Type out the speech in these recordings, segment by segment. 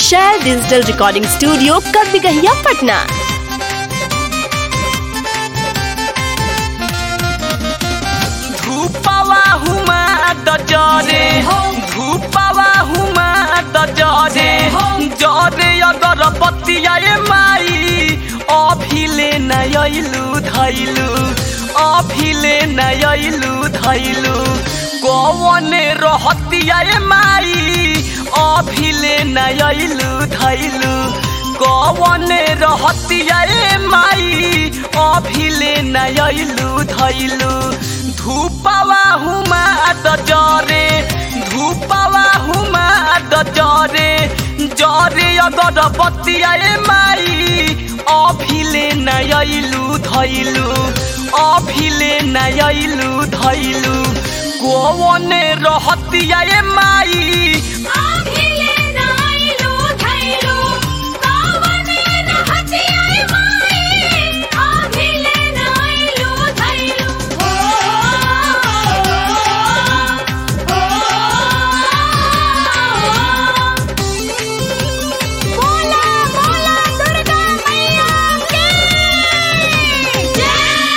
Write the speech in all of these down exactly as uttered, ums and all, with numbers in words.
शैल digital recording studio Kadbigahiya Patna. धूपवा हुमा दजरे धूपवा हुमा दजरे जरे अगरबत्तिया माई अभिले नयलु धैलु अभिले नयलु धैलु कौने रहतिया माई अभिले नयलु धैलु कौने रहतिया माई अभिले नयलु धैलु धूपवा हुमा दजरे धूपवा हुमा दजरे जरे अगरबत्तिया माई अभिले नयलु धैलु अभिले नयलु धैलु कौने रहतिया माई अभिले नयलु धैलु कौने रहतिया माई अभिले नयलु धैलु ओ बोला बोला दुर्गा मैया की जय।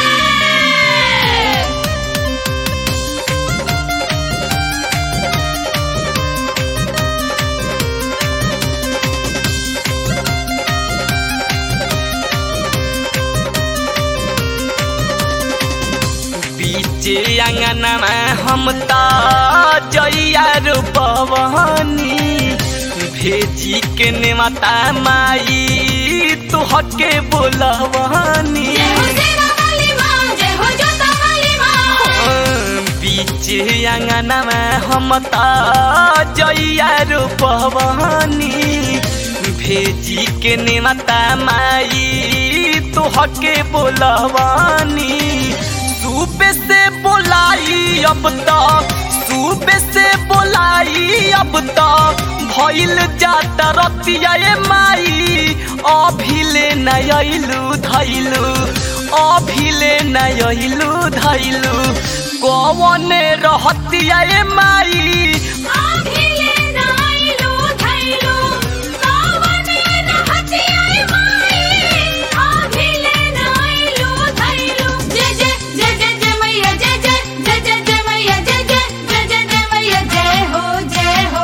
बीचे अंगनमा हम ता जइया रूपवानी भेजी के नेवता माई तुहके बोलवानी जय हो सेना वाली माँ जय हो जोता वाली माँ। बीचे अंगनमा हम ता जइया रूपवानी भेजी के नेवता माई तुहके बोलवानी सुबह से बोलाई अब तक सुबह से बोलाई अब तक भइल जाता रतिया माई अभिले नयलु धैलु अभिले नयलु धैलु कौने रहतिया माई अभिले नयलु धैलु कौने रहतिया माई अभिले नयलु धैलु। जय जय जय जय जय मैया जय जय जय जय जय मैया जय जय जय जय जय मैया जय हो जय हो।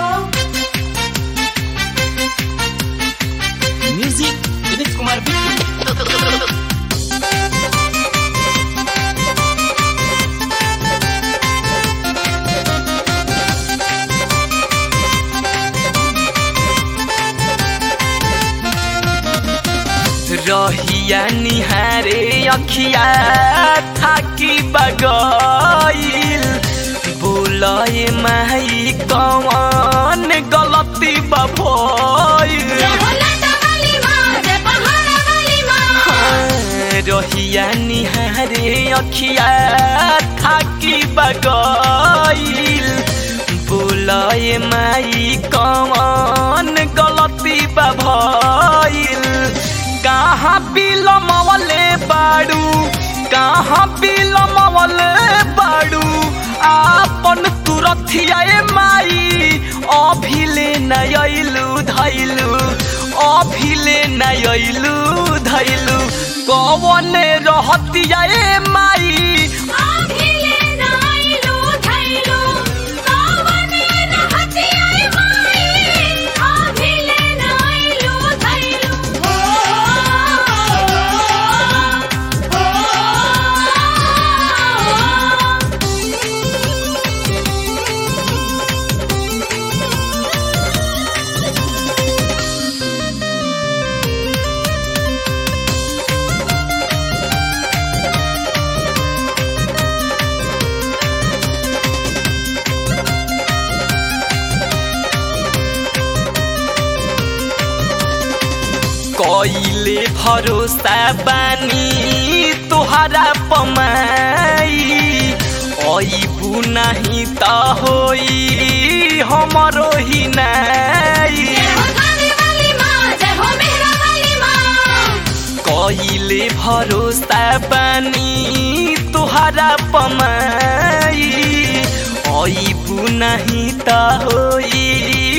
म्यूजिक विनीत कुमार बिट्टू। रहिया निहारे अखिया थाकी बगैल बोलए माई कौन गलती बभइल जय हो लाटा वाली माँ जय पहाड़ा वाली माँ। रहिया निहारे अखिया थाकी बगैल बोलए माई कौन गलती बभइल कहाँ बिलमवले बाड़ू कहाँ बिलमवले बाड़ू आपन तुरथिया माई अभिले नयलु धैलु अभिले नयलु धैलु कौने रहतिया माई अभिले नयलु धैलु कौने रहतिया माई अभिले नयलु धैलु ओ कइले भरोसा बानी तोहरा पमाई अइबू नहीं त होई हमरो ही नाई। जय हो थाने वाली माँ जय हो मेहरा वाली माँ। कइले भरोसा बानी तोहरा पमाई अइबू नहीं त होई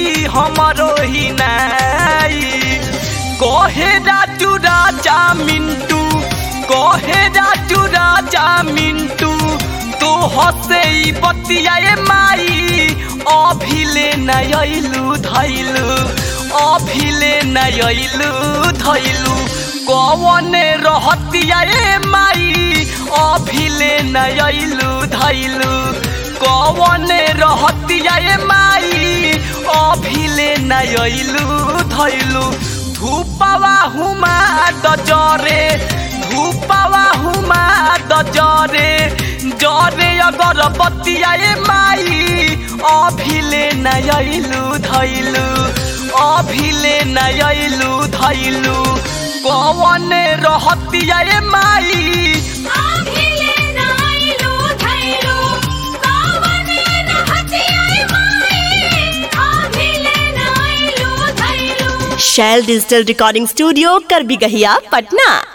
हमरो ही नाई कहे राजू राजा मिंटू कहे राजू राजा मिंटू तो हसे बतियाए माई अभिले नयलू धैलू अभिले नयलू धैलू कौन रहतियाए माई अभिले नयलू धैलू कौन रहतियाए माई अभिले नयलू धैलू धूपवा हुमा दजरे धूपवा हुमा दजरे जरे अगर बतियाए माई अभिले नयलू धैलू अभिले नयलू धैलू कौन रहतियाए माई अभिले नयलू धैलू कौन रहतियाए माई अभिले नयलू धैलू Shail digital recording studio Karbigahiya Patna.